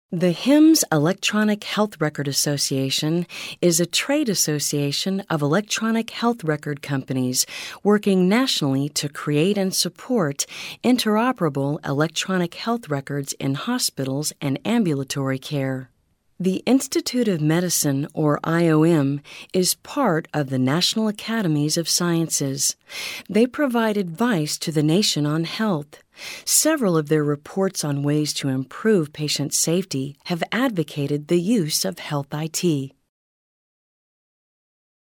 The HIMSS Electronic Health Record Association is a trade association of electronic health record companies working nationally to create and support interoperable electronic health records in hospitals and ambulatory care. The Institute of Medicine, or IOM, is part of the National Academies of Sciences. They provide advice to the nation on health. Several of their reports on ways to improve patient safety have advocated the use of health IT.